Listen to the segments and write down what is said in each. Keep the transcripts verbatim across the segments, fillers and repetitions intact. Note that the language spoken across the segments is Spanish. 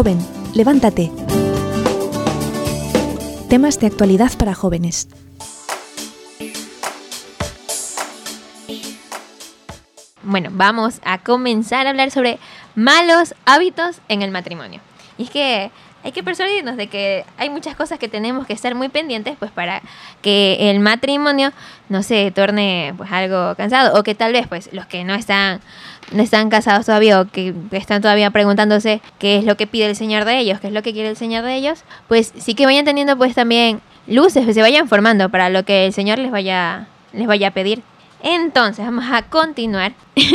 Joven, levántate. Temas de actualidad para jóvenes. Bueno, vamos a comenzar a hablar sobre malos hábitos en el matrimonio. Y es que hay que persuadirnos de que hay muchas cosas que tenemos que estar muy pendientes, pues, para que el matrimonio no se torne, pues, algo cansado, o que tal vez, pues, los que no están no están casados todavía, o que están todavía preguntándose qué es lo que pide el Señor de ellos, qué es lo que quiere el Señor de ellos, pues sí que vayan teniendo, pues, también luces, que se vayan formando para lo que el Señor les vaya les vaya a pedir. Entonces, vamos a continuar.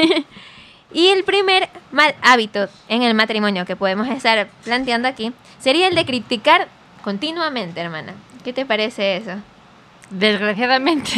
Y el primer mal hábito en el matrimonio que podemos estar planteando aquí sería el de criticar continuamente, hermana. ¿Qué te parece eso? Desgraciadamente.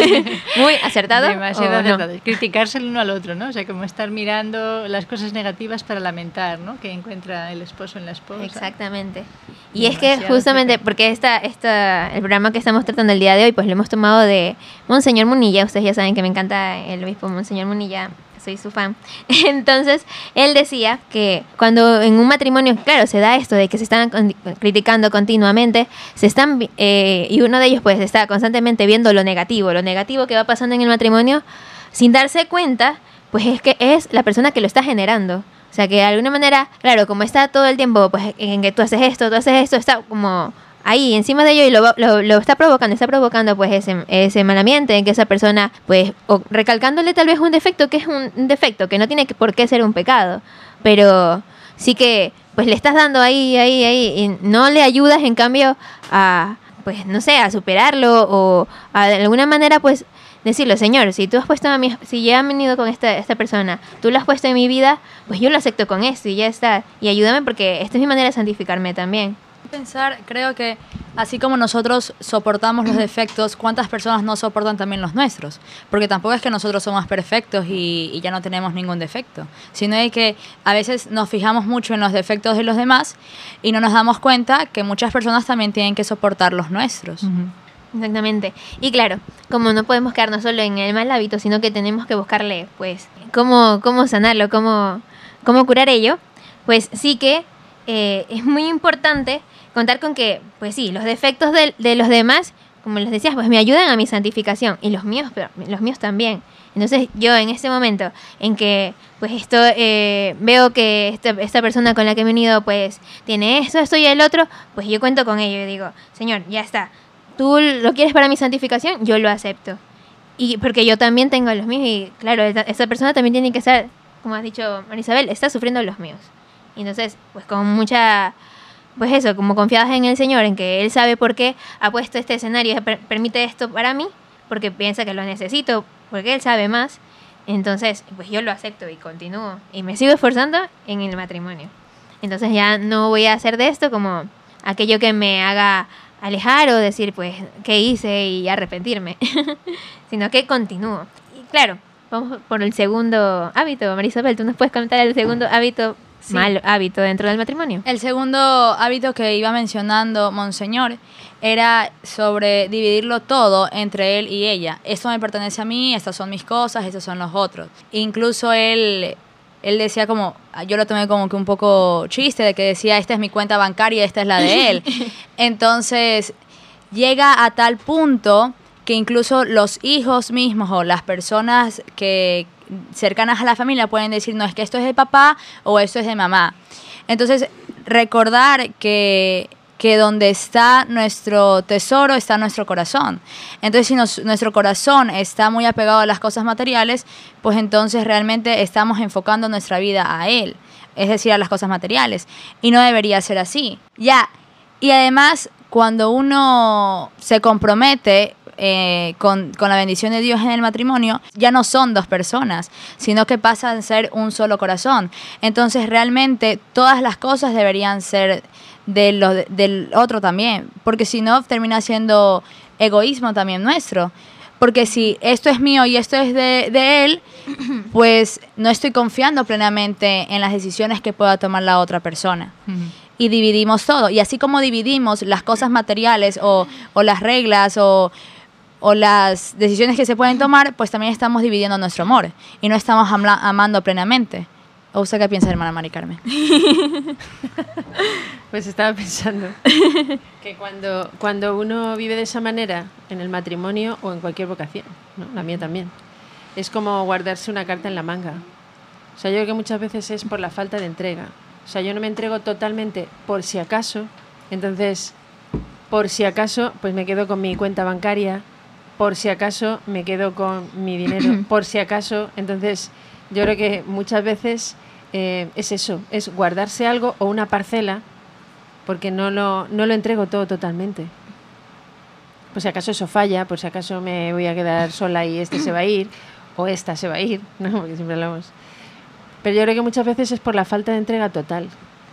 Muy acertado. Demasiado no? acertado. Criticarse el uno al otro, ¿no? O sea, como estar mirando las cosas negativas para lamentar, ¿no? Que encuentra el esposo en la esposa. Exactamente. Y Demasiado es que justamente acertado. porque esta, esta, el programa que estamos tratando el día de hoy, pues lo hemos tomado de Monseñor Munilla. Ustedes ya saben que me encanta el obispo Monseñor Munilla. Soy su fan. Entonces, él decía que cuando en un matrimonio, claro, se da esto de que se están con- criticando continuamente, se están eh, y uno de ellos pues está constantemente viendo lo negativo, lo negativo que va pasando en el matrimonio, sin darse cuenta, pues es que es la persona que lo está generando. O sea, que de alguna manera, claro, como está todo el tiempo pues en que tú haces esto, tú haces esto, está como ahí encima de ello y lo, lo, lo está provocando, está provocando pues ese, ese mal ambiente en que esa persona pues, o recalcándole tal vez un defecto que es un, un defecto, que no tiene que- por qué ser un pecado, pero sí que pues le estás dando ahí, ahí, ahí y no le ayudas en cambio a, pues no sé, a superarlo o a de alguna manera pues decirle, Señor, si tú has puesto a mi, si ya han venido con esta, esta persona, tú lo has puesto en mi vida, pues yo lo acepto con esto y ya está, y ayúdame porque esta es mi manera de santificarme también. Pensar, creo que así como nosotros soportamos los defectos, ¿cuántas personas no soportan también los nuestros? Porque tampoco es que nosotros somos perfectos y, y ya no tenemos ningún defecto, sino es que a veces nos fijamos mucho en los defectos de los demás y no nos damos cuenta que muchas personas también tienen que soportar los nuestros. Exactamente. Y claro, como no podemos quedarnos solo en el mal hábito, sino que tenemos que buscarle, pues, cómo, cómo sanarlo, cómo, cómo curar ello, pues sí que eh, es muy importante contar con que, pues sí, los defectos de, de los demás, como les decías, pues me ayudan a mi santificación y los míos, pero los míos también. Entonces yo en ese momento en que pues esto eh, veo que esta, esta persona con la que me he unido pues tiene esto, esto y el otro, pues yo cuento con ello y digo, Señor, ya está, tú lo quieres para mi santificación, yo lo acepto. Y porque yo también tengo los míos y claro, esta, esta persona también tiene que estar, como has dicho Marisabel, está sufriendo los míos. Y entonces, pues con mucha, pues eso, como confiadas en el Señor, en que Él sabe por qué ha puesto este escenario, per- permite esto para mí, porque piensa que lo necesito, porque Él sabe más. Entonces, pues yo lo acepto y continúo. Y me sigo esforzando en el matrimonio. Entonces ya no voy a hacer de esto como aquello que me haga alejar o decir, pues, ¿qué hice? Y arrepentirme. Sino que continúo. Y claro, vamos por el segundo hábito. Marisabel, ¿tú nos puedes comentar el segundo hábito, Sí. mal hábito dentro del matrimonio? El segundo hábito que iba mencionando Monseñor era sobre dividirlo todo entre él y ella. Esto me pertenece a mí, estas son mis cosas, estos son los otros. Incluso él, él decía como, yo lo tomé como que un poco chiste, de que decía, esta es mi cuenta bancaria, esta es la de él. Entonces, llega a tal punto que incluso los hijos mismos o las personas que cercanas a la familia pueden decir, no, es que esto es de papá o esto es de mamá. Entonces, recordar que, que donde está nuestro tesoro está nuestro corazón. Entonces, si nos, nuestro corazón está muy apegado a las cosas materiales, pues entonces realmente estamos enfocando nuestra vida a él, es decir, a las cosas materiales. Y no debería ser así. Ya, y además, cuando uno se compromete Eh, con, con la bendición de Dios en el matrimonio, ya no son dos personas, sino que pasan a ser un solo corazón. Entonces realmente todas las cosas deberían ser de lo, de, del otro también, porque si no termina siendo egoísmo también nuestro. Porque si esto es mío y esto es de, de él, pues no estoy confiando plenamente en las decisiones que pueda tomar la otra persona. Uh-huh. Y dividimos todo. Y así como dividimos las cosas materiales o, o las reglas o o las decisiones que se pueden tomar, pues también estamos dividiendo nuestro amor y no estamos amla- amando plenamente. ¿O usted qué piensa, hermana Mari Carmen? Pues estaba pensando que cuando, cuando uno vive de esa manera, en el matrimonio o en cualquier vocación, ¿no? La mía también, es como guardarse una carta en la manga. O sea, yo creo que muchas veces es por la falta de entrega. O sea, yo no me entrego totalmente por si acaso, entonces, por si acaso, pues me quedo con mi cuenta bancaria, por si acaso me quedo con mi dinero, por si acaso, entonces yo creo que muchas veces eh, es eso, es guardarse algo o una parcela, porque no lo, no lo entrego todo totalmente. Por si acaso eso falla, por si acaso me voy a quedar sola y este se va a ir, o esta se va a ir, ¿no? Porque siempre hablamos. Pero yo creo que muchas veces es por la falta de entrega total.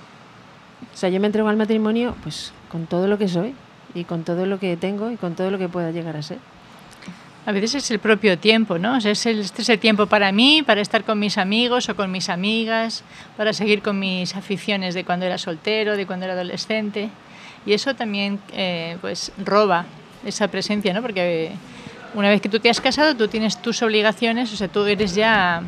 O sea, yo me entrego al matrimonio pues con todo lo que soy, y con todo lo que tengo, y con todo lo que pueda llegar a ser. A veces es el propio tiempo, ¿no? O sea, es el, este es el tiempo para mí, para estar con mis amigos o con mis amigas, para seguir con mis aficiones de cuando era soltero, de cuando era adolescente. Y eso también eh, pues roba esa presencia, ¿no? Porque una vez que tú te has casado, tú tienes tus obligaciones, o sea, tú eres ya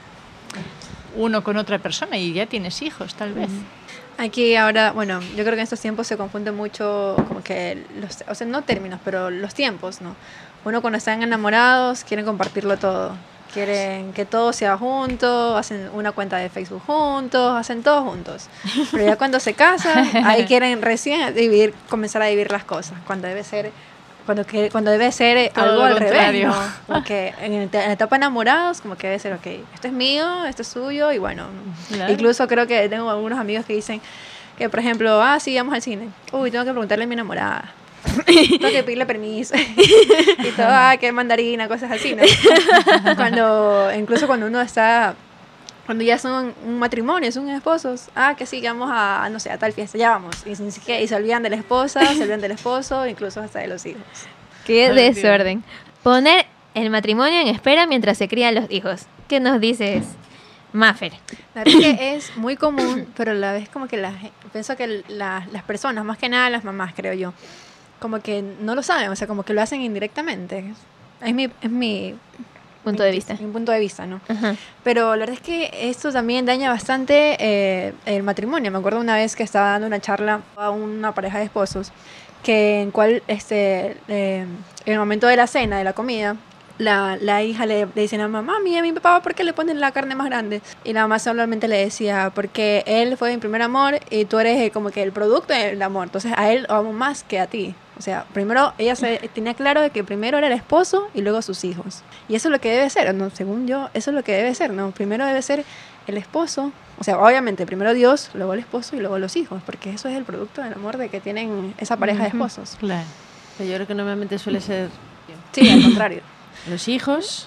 uno con otra persona y ya tienes hijos, tal vez. Aquí ahora, bueno, yo creo que en estos tiempos se confunde mucho como que los, o sea, no términos, pero los tiempos, ¿no? Uno cuando están enamorados quieren compartirlo todo, quieren que todo sea junto, hacen una cuenta de Facebook juntos, hacen todo juntos. Pero ya cuando se casan, ahí quieren recién dividir, comenzar a dividir las cosas, cuando debe ser cuando que cuando debe ser todo algo al contrario. revés, ¿no? Como que en, en la etapa enamorados, como que debe ser, ok, esto es mío, esto es suyo, y bueno, Claro. incluso creo que tengo algunos amigos que dicen que, por ejemplo, ah, sí, vamos al cine, uy, tengo que preguntarle a mi enamorada, tengo que pedirle permiso, y todo, ah, que mandarina, cosas así, ¿no? Cuando, incluso cuando uno está, cuando ya son un matrimonio, son esposos, ah, que sí, que vamos a, no sé, a tal fiesta, ya vamos, y, sin siquiera- y se olvidan de la esposa, se olvidan del esposo, incluso hasta de los hijos. Qué Ay, Dios. desorden. Poner el matrimonio en espera mientras se crían los hijos. ¿Qué nos dices, Maffer? La verdad es que es muy común, pero a la vez como que la, gen- pienso que la- las personas, más que nada las mamás, creo yo, como que no lo saben, o sea, como que lo hacen indirectamente. Es mi, es mi Punto mi- de vista. Mi punto de vista, ¿no? Ajá. Pero la verdad es que esto también daña bastante eh, el matrimonio. Me acuerdo una vez que estaba dando una charla a una pareja de esposos, que en cual, este, eh, en el momento de la cena, de la comida, la, la hija le, le dice a la mamá, mami, a mi papá, ¿por qué le ponen la carne más grande? Y la mamá solamente le decía, porque él fue mi primer amor y tú eres eh, como que el producto del amor. Entonces a él lo amo más que a ti. O sea, primero ella se tenía claro de que primero era el esposo y luego sus hijos. Y eso es lo que debe ser, ¿no? Según yo, eso es lo que debe ser, ¿no? Primero debe ser el esposo, o sea, obviamente primero Dios, luego el esposo y luego los hijos, porque eso es el producto del amor de que tienen esa pareja de esposos. Claro. Pero yo creo que normalmente suele ser Sí, al contrario. los hijos,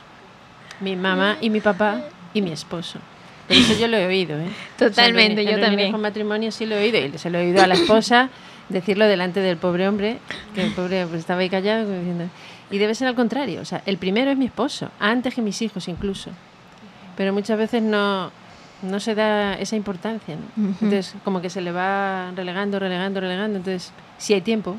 mi mamá y mi papá y mi esposo. Pero eso yo lo he oído, ¿eh? Totalmente, O sea, en yo reuniones también. con matrimonio sí lo he oído, y se lo he oído a la esposa decirlo delante del pobre hombre, que el pobre pues, estaba ahí callado, como diciendo, y debe ser al contrario, o sea, el primero es mi esposo, antes que mis hijos incluso. Pero muchas veces no, no se da esa importancia, ¿no? Ujú. Entonces, como que se le va relegando, relegando, relegando, entonces, si hay tiempo.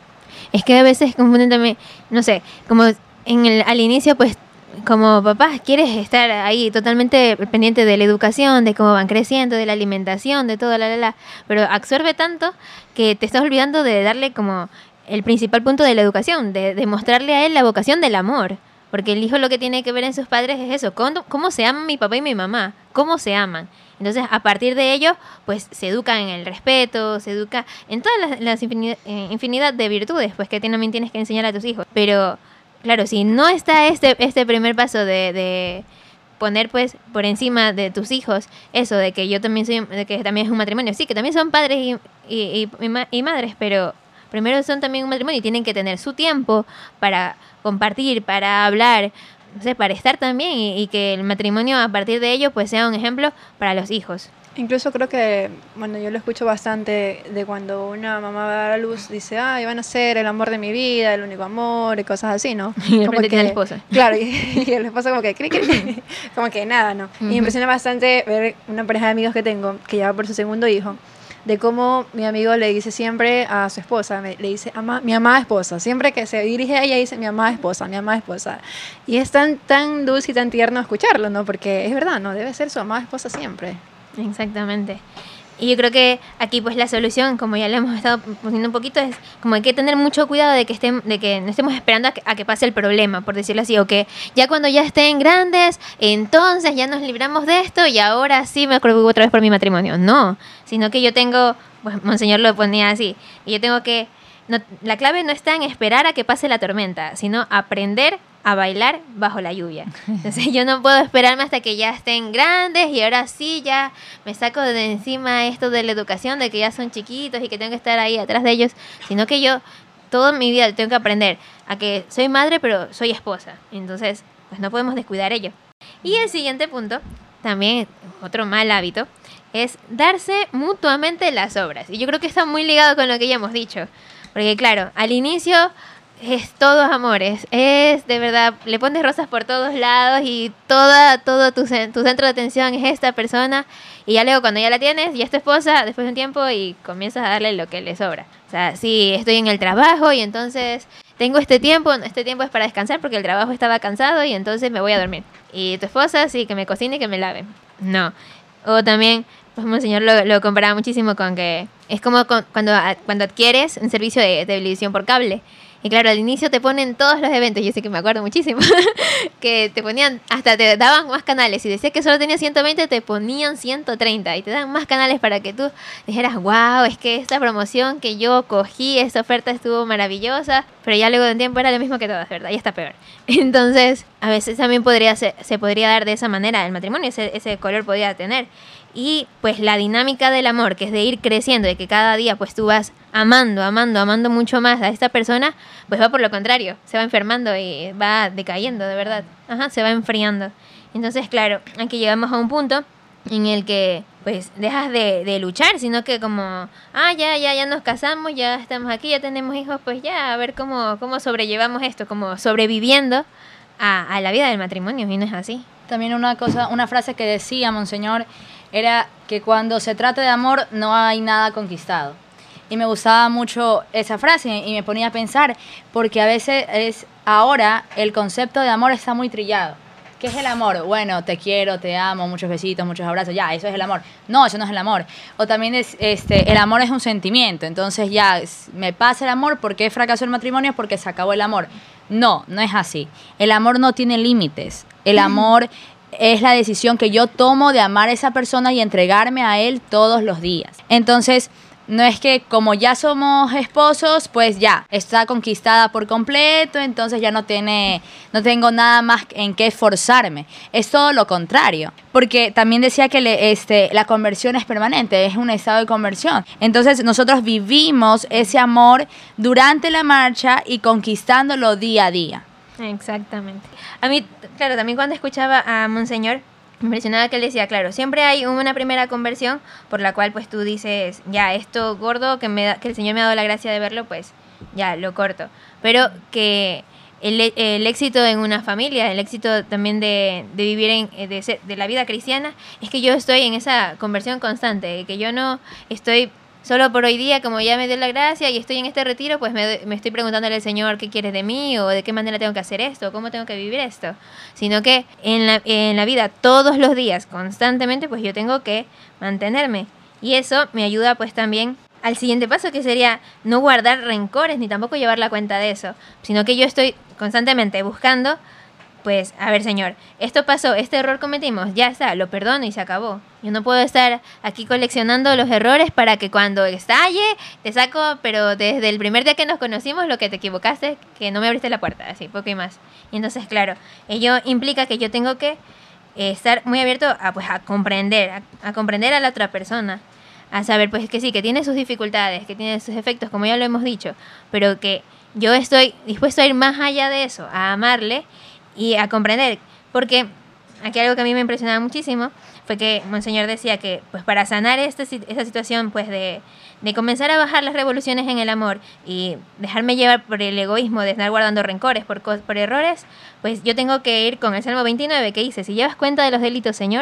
Es que a veces confunden también, no sé, como en el, al inicio, pues, como papás, quieres estar ahí totalmente pendiente de la educación, de cómo van creciendo, de la alimentación, de todo, la, la, la. Pero absorbe tanto que te estás olvidando de darle como el principal punto de la educación, de, de mostrarle a él la vocación del amor. Porque el hijo lo que tiene que ver en sus padres es eso, cómo, cómo se aman mi papá y mi mamá, cómo se aman. Entonces, a partir de ello, pues se educa en el respeto, se educa en todas las, las infinidad, eh, infinidad de virtudes, pues que también tienes que enseñar a tus hijos. Pero, claro, si no está este, este primer paso de, de poner pues por encima de tus hijos eso de que yo también soy, de que también es un matrimonio, sí, que también son padres y, y, y, y ma- y madres, pero primero son también un matrimonio y tienen que tener su tiempo para compartir, para hablar, no sé, para estar también y, y que el matrimonio a partir de ello pues sea un ejemplo para los hijos. Incluso creo que, bueno, yo lo escucho bastante de cuando una mamá va a dar a luz, dice, ay, van a ser el amor de mi vida, el único amor, y cosas así, ¿no? Y de Como repente tiene que- el esposo. Claro, y, y el esposo como que, cri, cri, como que nada, ¿no? Y Ujú. me impresiona bastante ver una pareja de amigos que tengo, que ya va por su segundo hijo, de cómo mi amigo le dice siempre a su esposa, me- le dice ama, mi amada esposa, siempre que se dirige a ella dice mi amada esposa, mi amada esposa. Y es tan, tan dulce y tan tierno escucharlo, ¿no? Porque es verdad, ¿no? Debe ser su amada esposa siempre. Exactamente. Y yo creo que aquí pues la solución, como ya le hemos estado poniendo un poquito, es como hay que tener mucho cuidado de que estén, de que no estemos esperando a que, a que pase el problema, por decirlo así, o que ya cuando ya estén grandes, entonces ya nos libramos de esto y ahora sí me preocupo otra vez por mi matrimonio. No, sino que yo tengo, pues Monseñor lo ponía así, y yo tengo que, no, la clave no está en esperar a que pase la tormenta, sino aprender a bailar bajo la lluvia. Entonces yo no puedo esperarme hasta que ya estén grandes y ahora sí ya me saco de encima esto de la educación, de que ya son chiquitos y que tengo que estar ahí atrás de ellos, sino que yo toda mi vida tengo que aprender a que soy madre pero soy esposa. Entonces pues no podemos descuidar ello. Y el siguiente punto, también otro mal hábito, es darse mutuamente las obras. Y yo creo que está muy ligado con lo que ya hemos dicho. Porque claro, al inicio es todo amores, es de verdad, le pones rosas por todos lados y toda, todo tu, cen- tu centro de atención es esta persona y ya luego cuando ya la tienes, ya es tu esposa, después de un tiempo y comienzas a darle lo que le sobra. O sea, sí, estoy en el trabajo y entonces tengo este tiempo, este tiempo es para descansar porque el trabajo estaba cansado y entonces me voy a dormir. Y tu esposa, sí, que me cocine y que me lave. No. O también, pues Monseñor lo, lo comparaba muchísimo con que es como con- cuando, a- cuando adquieres un servicio de, de televisión por cable. Y claro, al inicio te ponen todos los eventos, yo sé que me acuerdo muchísimo, que te ponían, hasta te daban más canales. Si decías que solo tenías ciento veinte, te ponían ciento treinta y te dan más canales para que tú dijeras, wow, es que esta promoción que yo cogí, esta oferta estuvo maravillosa, pero ya luego de un tiempo era lo mismo que todas, ¿verdad? Ya está peor. Entonces, a veces también podría ser, se podría dar de esa manera el matrimonio, ese, ese color podría tener. Y pues la dinámica del amor, que es de ir creciendo, de que cada día pues tú vas amando, amando, amando mucho más a esta persona, pues va por lo contrario, se va enfermando y va decayendo, de verdad. Ajá, se va enfriando. Entonces, claro, aquí llegamos a un punto en el que pues dejas de, de luchar, sino que como, ah, ya, ya, ya nos casamos, ya estamos aquí, ya tenemos hijos, pues ya, a ver cómo, cómo sobrellevamos esto, como sobreviviendo a, a la vida del matrimonio, y no es así. También una cosa, una frase que decía Monseñor era que cuando se trata de amor no hay nada conquistado. Y me gustaba mucho esa frase y me ponía a pensar, porque a veces es ahora el concepto de amor está muy trillado. ¿Qué es el amor? Bueno, te quiero, te amo, muchos besitos, muchos abrazos, ya, eso es el amor. No, eso no es el amor. O también es, este, el amor es un sentimiento, entonces ya, es- me pasa el amor, ¿por qué fracasó el matrimonio? Porque se acabó el amor. No, no es así. El amor no tiene límites. El amor es la decisión que yo tomo de amar a esa persona y entregarme a él todos los días. Entonces, no es que como ya somos esposos, pues ya, está conquistada por completo, entonces ya no tiene, no tengo nada más en qué esforzarme. Es todo lo contrario, porque también decía que le, este, la conversión es permanente, es un estado de conversión. Entonces nosotros vivimos ese amor durante la marcha y conquistándolo día a día. Exactamente. A mí, claro, también cuando escuchaba a Monseñor, me impresionaba que él decía, claro, siempre hay una primera conversión por la cual pues tú dices, ya, esto gordo que, me da, que el Señor me ha dado la gracia de verlo, pues ya, lo corto. Pero que el, el éxito en una familia, el éxito también de, de vivir en, de, ser- de la vida cristiana, es que yo estoy en esa conversión constante, que yo no estoy solo por hoy día, como ya me dio la gracia y estoy en este retiro, pues me, me estoy preguntándole al Señor qué quieres de mí o de qué manera tengo que hacer esto, cómo tengo que vivir esto. Sino que en la, en la vida, todos los días, constantemente, pues yo tengo que mantenerme. Y eso me ayuda pues también al siguiente paso, que sería no guardar rencores ni tampoco llevar la cuenta de eso, sino que yo estoy constantemente buscando, pues, a ver, Señor, esto pasó, este error cometimos, ya está, lo perdono y se acabó. Yo no puedo estar aquí coleccionando los errores para que cuando estalle te saco, pero desde el primer día que nos conocimos, lo que te equivocaste, que no me abriste la puerta, así, poco y más. Y entonces, claro, ello implica que yo tengo que eh, estar muy abierto a, pues, a comprender, a, a comprender a la otra persona, a saber, pues, que sí, que tiene sus dificultades, que tiene sus efectos, como ya lo hemos dicho, pero que yo estoy dispuesto a ir más allá de eso, a amarle y a comprender, porque aquí algo que a mí me impresionaba muchísimo fue que Monseñor decía que pues para sanar esta, si- esa situación pues de, de comenzar a bajar las revoluciones en el amor y dejarme llevar por el egoísmo de estar guardando rencores por, cos- por errores, pues yo tengo que ir con el Salmo veintinueve que dice, si llevas cuenta de los delitos, Señor,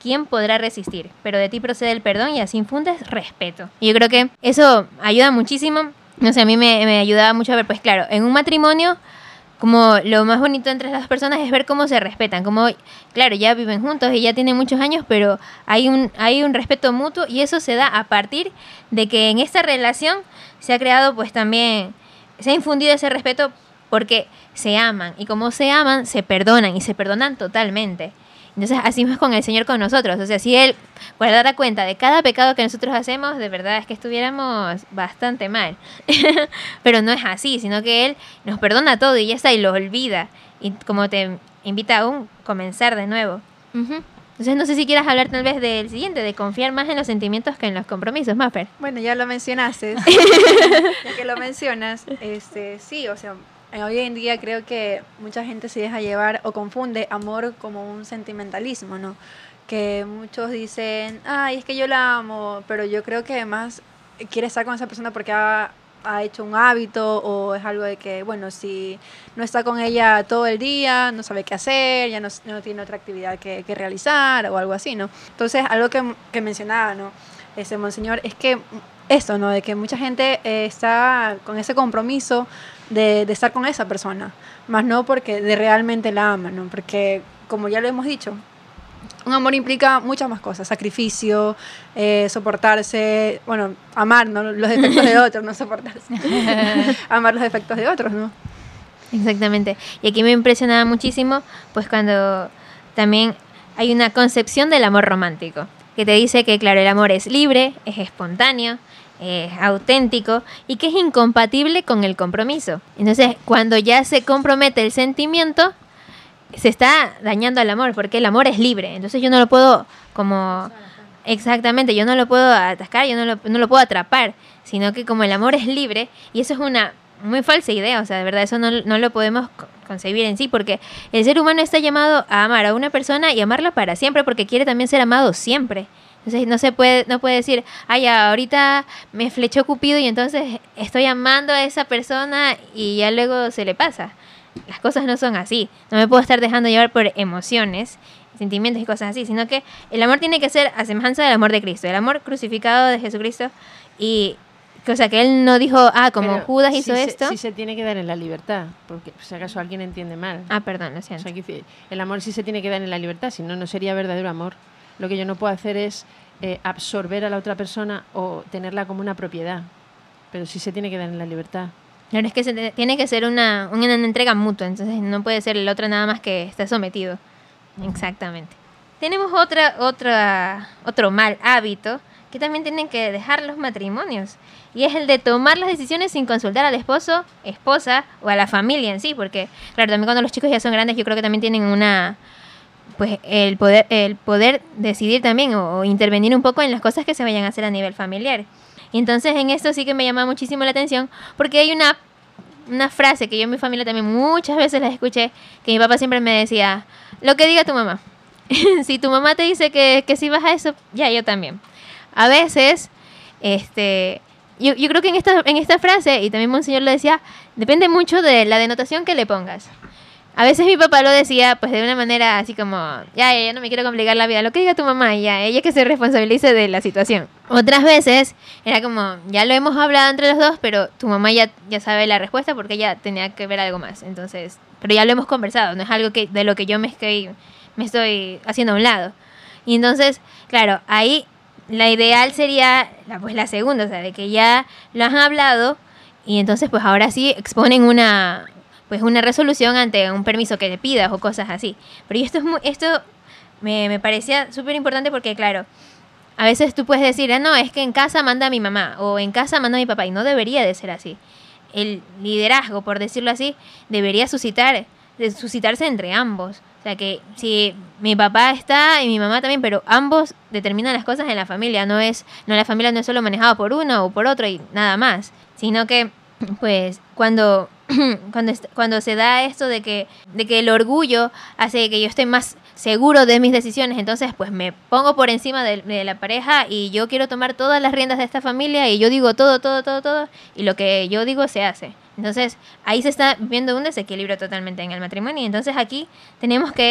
¿quién podrá resistir? Pero de ti procede el perdón y así infundes respeto. Y yo creo que eso ayuda muchísimo. No sé, a mí me, me ayudaba mucho a ver, pues claro, en un matrimonio, como lo más bonito entre las personas es ver cómo se respetan, como, claro, ya viven juntos y ya tienen muchos años, pero hay un, hay un respeto mutuo y eso se da a partir de que en esta relación se ha creado pues también, se ha infundido ese respeto porque se aman y como se aman, se perdonan y se perdonan totalmente. Entonces, así es con el Señor con nosotros. O sea, si Él guardara cuenta de cada pecado que nosotros hacemos, de verdad es que estuviéramos bastante mal. Pero no es así, sino que Él nos perdona todo y ya está, y lo olvida. Y como te invita a un comenzar de nuevo. Uh-huh. Entonces, no sé si quieras hablar tal vez del siguiente, de confiar más en los sentimientos que en los compromisos, Maffer. Bueno, ya lo mencionaste. Ya que lo mencionas, este, sí, o sea, hoy en día creo que mucha gente se deja llevar o confunde amor como un sentimentalismo, ¿no? Que muchos dicen, ay, es que yo la amo, pero yo creo que además quiere estar con esa persona porque ha, ha hecho un hábito o es algo de que, bueno, si no está con ella todo el día, no sabe qué hacer, ya no, no tiene otra actividad que, que realizar o algo así, ¿no? Entonces, algo que, que mencionaba, ¿no? Ese monseñor, es que esto, ¿no? De que mucha gente eh, está con ese compromiso de, de estar con esa persona, más no porque de realmente la ama, ¿no? Porque, como ya lo hemos dicho, un amor implica muchas más cosas, sacrificio, eh, soportarse, bueno, amar, ¿no? Los defectos de otros, no soportarse, amar los defectos de otros, ¿no? Exactamente. Y aquí me impresionaba muchísimo, pues cuando también hay una concepción del amor romántico, que te dice que, claro, el amor es libre, es espontáneo, es auténtico y que es incompatible con el compromiso. Entonces, cuando ya se compromete el sentimiento, se está dañando al amor, porque el amor es libre. Entonces yo no lo puedo como... Exactamente, yo no lo puedo atascar, yo no lo, no lo puedo atrapar, sino que como el amor es libre, y eso es una muy falsa idea, o sea, de verdad, eso no, no lo podemos concebir en sí, porque el ser humano está llamado a amar a una persona y amarla para siempre, porque quiere también ser amado siempre. Entonces no se puede, no puede decir, ay, ahorita me flechó Cupido y entonces estoy amando a esa persona y ya luego se le pasa. Las cosas no son así. No me puedo estar dejando llevar por emociones, sentimientos y cosas así, sino que el amor tiene que ser a semejanza del amor de Cristo, el amor crucificado de Jesucristo. Y o sea, que él no dijo, ah, como Pero Judas hizo sí esto. Se, sí se tiene que dar en la libertad, porque si acaso alguien entiende mal. Ah, perdón, lo siento. O sea, que el amor sí se tiene que dar en la libertad, si no, no sería verdadero amor. Lo que yo no puedo hacer es eh, absorber a la otra persona o tenerla como una propiedad, pero sí se tiene que dar en la libertad. Claro, es que se te, tiene que ser una, una entrega mutua, entonces no puede ser el otro nada más que está sometido. Exactamente. Tenemos otra, otra, otro mal hábito que también tienen que dejar los matrimonios, y es el de tomar las decisiones sin consultar al esposo, esposa o a la familia en sí, porque claro, también cuando los chicos ya son grandes, yo creo que también tienen una, pues el poder, el poder decidir también o, o intervenir un poco en las cosas que se vayan a hacer a nivel familiar. Y entonces en esto sí que me llama muchísimo la atención, porque hay una, una frase que yo en mi familia también muchas veces la escuché, que mi papá siempre me decía, lo que diga tu mamá. Si tu mamá te dice que, que si vas a eso, ya yo también. A veces, este, yo, yo creo que en esta, en esta frase, y también Monseñor lo decía, depende mucho de la denotación que le pongas. A veces mi papá lo decía pues de una manera así como, ya, ya, ya no me quiero complicar la vida, lo que diga tu mamá, ya, ella que se responsabilice de la situación. Otras veces era como, ya lo hemos hablado entre los dos, pero tu mamá ya, ya sabe la respuesta porque ella tenía que ver algo más. Entonces, pero ya lo hemos conversado, no es algo que de lo que yo me estoy, me estoy haciendo a un lado. Y entonces, claro, ahí la ideal sería la, pues la segunda, o sea, de que ya lo han hablado y entonces pues ahora sí exponen una... pues una resolución ante un permiso que te pidas o cosas así. Pero esto es muy, esto me, me parecía súper importante porque, claro, a veces tú puedes decir, ah, no, es que en casa manda mi mamá o en casa manda mi papá, y no debería de ser así. El liderazgo, por decirlo así, debería suscitar, de suscitarse entre ambos. O sea, que si mi papá está y mi mamá también, pero ambos determinan las cosas en la familia. No es, no, la familia no es solo manejada por uno o por otro y nada más, sino que, pues, cuando... Cuando, cuando se da esto de que, de que el orgullo hace que yo esté más seguro de mis decisiones, entonces pues me pongo por encima de, de la pareja y yo quiero tomar todas las riendas de esta familia y yo digo todo, todo, todo, todo, y lo que yo digo se hace. Entonces ahí se está viendo un desequilibrio totalmente en el matrimonio, y entonces aquí tenemos que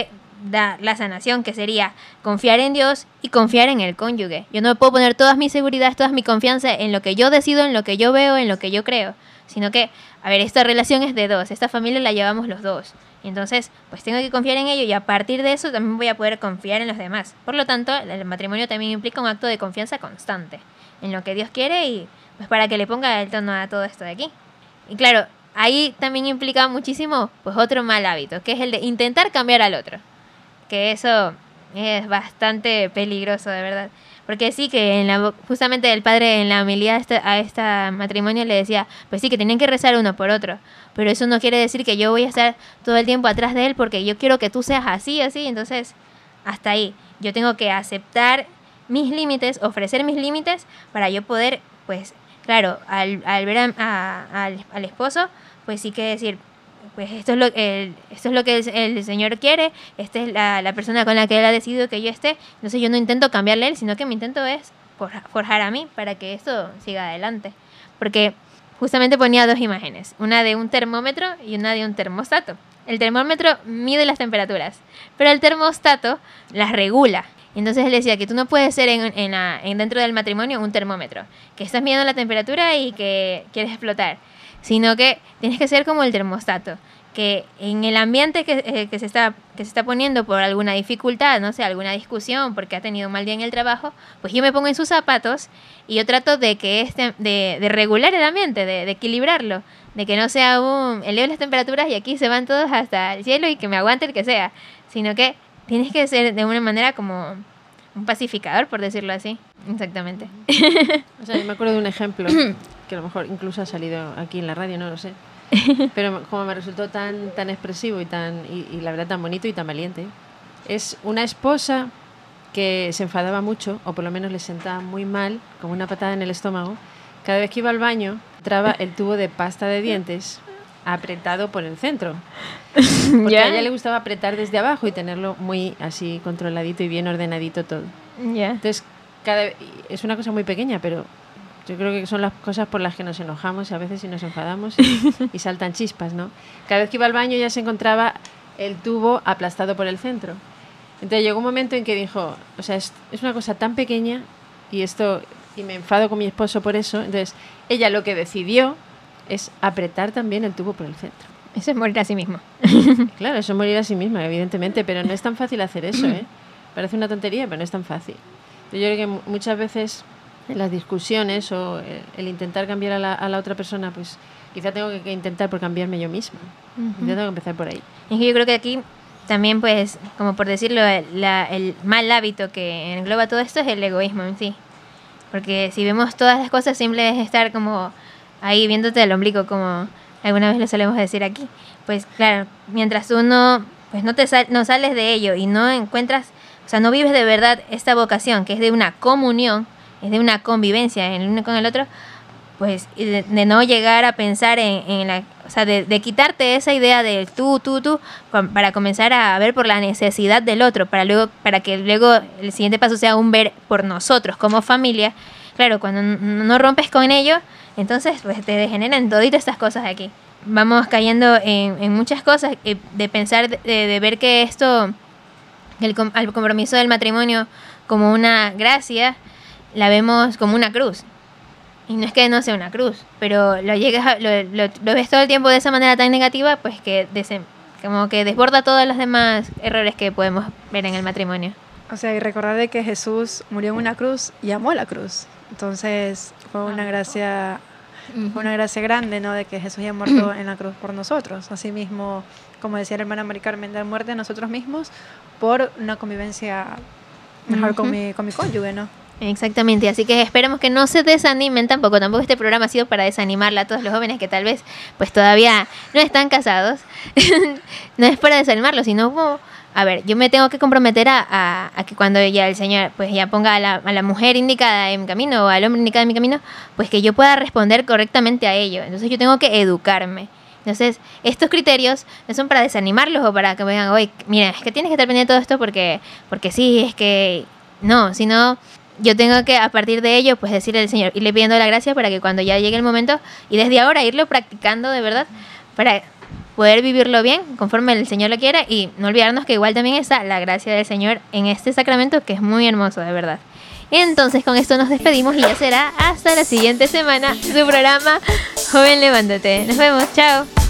da la sanación, que sería confiar en Dios y confiar en el cónyuge. Yo no puedo poner todas mis seguridades, toda mi confianza en lo que yo decido, en lo que yo veo, en lo que yo creo, sino que, a ver, esta relación es de dos, esta familia la llevamos los dos. Entonces, pues tengo que confiar en ello y a partir de eso también voy a poder confiar en los demás. Por lo tanto, el matrimonio también implica un acto de confianza constante en lo que Dios quiere y pues para que le ponga el tono a todo esto de aquí. Y claro, ahí también implica muchísimo pues otro mal hábito, que es el de intentar cambiar al otro. Que eso es bastante peligroso, de verdad. Porque sí que en la, justamente el padre en la homilía a este, a este matrimonio le decía, pues sí que tenían que rezar uno por otro, pero eso no quiere decir que yo voy a estar todo el tiempo atrás de él porque yo quiero que tú seas así, así, entonces hasta ahí. Yo tengo que aceptar mis límites, ofrecer mis límites para yo poder, pues claro, al, al ver a, a, al, al esposo, pues sí que decir, pues esto es lo, el, esto es lo que el, el Señor quiere, esta es la, la persona con la que Él ha decidido que yo esté, entonces yo no intento cambiarle a Él, sino que mi intento es forjar a mí para que esto siga adelante. Porque justamente ponía dos imágenes, una de un termómetro y una de un termostato. El termómetro mide las temperaturas, pero el termostato las regula. Entonces él decía que tú no puedes ser en, en, la, en dentro del matrimonio un termómetro, que estás midiendo la temperatura y que quieres explotar, sino que tienes que ser como el termostato, que en el ambiente que, eh, que, se está, que se está poniendo por alguna dificultad, no sé, alguna discusión, porque ha tenido un mal día en el trabajo, pues yo me pongo en sus zapatos y yo trato de que este, de, de regular el ambiente, de, de equilibrarlo, de que no sea un eleve las temperaturas y aquí se van todos hasta el cielo y que me aguante el que sea, sino que tienes que ser de una manera como un pacificador, por decirlo así. Exactamente. O sea, yo me acuerdo de un ejemplo que a lo mejor incluso ha salido aquí en la radio, no lo sé. Pero como me resultó tan, tan expresivo y, tan, y, y la verdad tan bonito y tan valiente. Es una esposa que se enfadaba mucho, o por lo menos le sentaba muy mal, como una patada en el estómago. Cada vez que iba al baño, traba el tubo de pasta de dientes apretado por el centro. Porque ¿Ya? a ella le gustaba apretar desde abajo y tenerlo muy así controladito y bien ordenadito todo. Ya. Entonces, cada, es una cosa muy pequeña, pero yo creo que son las cosas por las que nos enojamos y a veces sí nos enfadamos y, y saltan chispas, ¿no? Cada vez que iba al baño ya se encontraba el tubo aplastado por el centro. Entonces llegó un momento en que dijo, o sea, es, es una cosa tan pequeña y esto y me enfado con mi esposo por eso. Entonces ella lo que decidió es apretar también el tubo por el centro. Eso es morir a sí mismo. Claro, eso es morir a sí misma, evidentemente, pero no es tan fácil hacer eso, ¿eh? Parece una tontería, pero no es tan fácil. Yo creo que muchas veces en las discusiones o el, el intentar cambiar a la, a la otra persona, pues quizá tengo que, que intentar por cambiarme yo misma. Uh-huh. Yo tengo que empezar por ahí. Es que yo creo que aquí también, pues, como por decirlo, la, el mal hábito que engloba todo esto es el egoísmo en sí. Porque si vemos todas las cosas, simple es estar como ahí viéndote el ombligo, como alguna vez lo solemos decir aquí. Pues claro, mientras uno pues no te sal, no sales de ello y no encuentras, o sea, no vives de verdad esta vocación que es de una comunión, es de una convivencia el uno con el otro, pues de, de no llegar a pensar en, en la, o sea, de, de quitarte esa idea de tú, tú, tú, para comenzar a ver por la necesidad del otro, para luego, para que luego el siguiente paso sea un ver por nosotros como familia. Claro, cuando no rompes con ello, entonces pues te degeneran toditas estas cosas aquí. Vamos cayendo en, en muchas cosas, eh, de pensar, de, de ver que esto, el, el compromiso del matrimonio como una gracia, la vemos como una cruz. Y no es que no sea una cruz, pero lo llegas a, lo, lo, lo ves todo el tiempo de esa manera tan negativa, pues que desen, como que desborda todos los demás errores que podemos ver en el matrimonio. O sea, y recordar de que Jesús murió en una cruz y amó la cruz. Entonces fue una gracia, uh-huh. una gracia grande, ¿no? De que Jesús haya muerto en la cruz por nosotros. Asimismo, como decía la hermana Mari Carmen, dar muerte a nosotros mismos por una convivencia mejor uh-huh. con mi, con mi cónyuge, ¿no? Exactamente, así que esperemos que no se desanimen tampoco, tampoco este programa ha sido para desanimarla a todos los jóvenes que tal vez pues todavía no están casados, no es para desanimarlos, sino como, a ver, yo me tengo que comprometer a, a, a que cuando ya el Señor pues ya ponga a la, a la mujer indicada en mi camino o al hombre indicado en mi camino, pues que yo pueda responder correctamente a ello, entonces yo tengo que educarme. Entonces, estos criterios no son para desanimarlos o para que me digan, oye, mira, es que tienes que estar pendiente de todo esto porque, porque sí, es que no, sino yo tengo que a partir de ello pues decirle al Señor, irle pidiendo la gracia para que cuando ya llegue el momento y desde ahora irlo practicando de verdad para poder vivirlo bien, conforme el Señor lo quiera, y no olvidarnos que igual también está la gracia del Señor en este sacramento, que es muy hermoso, de verdad. Entonces con esto nos despedimos y ya será hasta la siguiente semana su programa Joven Levántate. Nos vemos, chao.